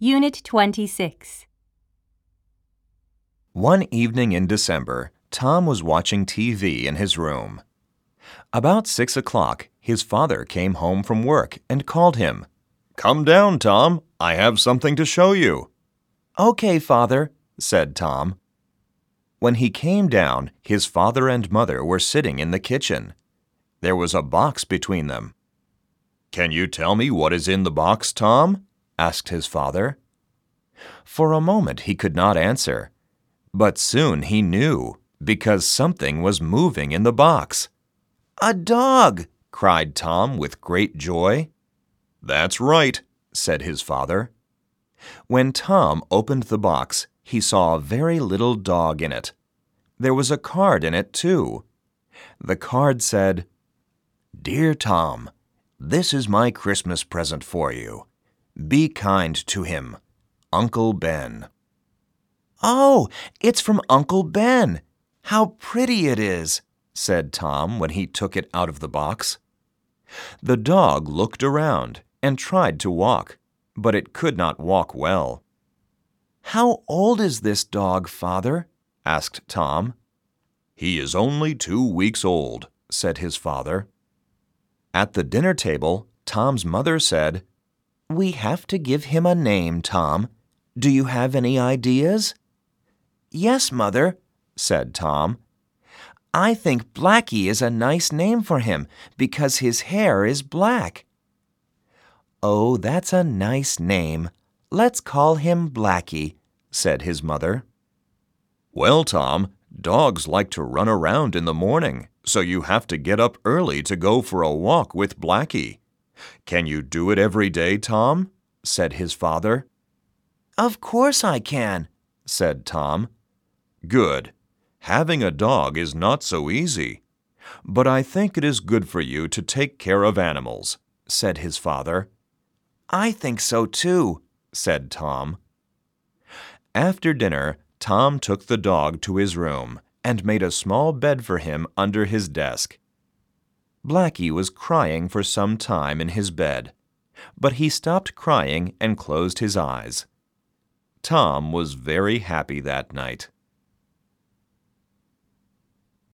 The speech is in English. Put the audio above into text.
Unit 26. One evening in December, Tom was watching TV in his room. About 6 o'clock, his father came home from work and called him. "Come down, Tom. I have something to show you." "Okay, Father," said Tom. When he came down, his father and mother were sitting in the kitchen. There was a box between them. "Can you tell me what is in the box, Tom?" asked his father. For a moment he could not answer, but soon he knew, because something was moving in the box. "A dog!" cried Tom with great joy. "That's right," said his father. When Tom opened the box, he saw a very little dog in it. There was a card in it, too. The card said, "Dear Tom, this is my Christmas present for you. Be kind to him. Uncle Ben." "Oh, it's from Uncle Ben. How pretty it is," said Tom when he took it out of the box. The dog looked around and tried to walk, but it could not walk well. "How old is this dog, Father?" asked Tom. "He is only 2 weeks old," said his father. At the dinner table, Tom's mother said, "We have to give him a name, Tom. Do you have any ideas?" "Yes, Mother," said Tom. "I think Blackie is a nice name for him because his hair is black." "Oh, that's a nice name. Let's call him Blackie," said his mother. "Well, Tom, dogs like to run around in the morning, so you have to get up early to go for a walk with Blackie. Can you do it every day, Tom?" said his father. "Of course I can," said Tom. "Good. Having a dog is not so easy. But I think it is good for you to take care of animals," said his father. "I think so too," said Tom. After dinner, Tom took the dog to his room and made a small bed for him under his desk. Blackie was crying for some time in his bed, but he stopped crying and closed his eyes. Tom was very happy that night.